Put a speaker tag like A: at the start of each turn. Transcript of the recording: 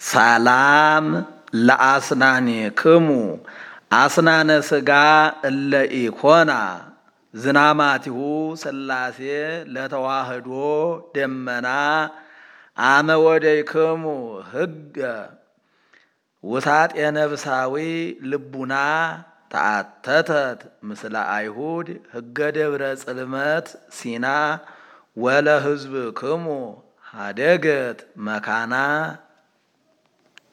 A: ሰላም ለአስናኒክሙ አስናነ ሥጋ እለ ኢኮና ዝናማቲሁ ሥላሴ ለተዋህዶ ደመና አመ ወደይክሙ ሕገ ውሳጤ ነብሳዊ ልቡና ተአተተት ምስለ አይሁድ ሕገ ደብረ ጽልመት ሲና ወለ ሕዝብክሙ ሀደገት መካና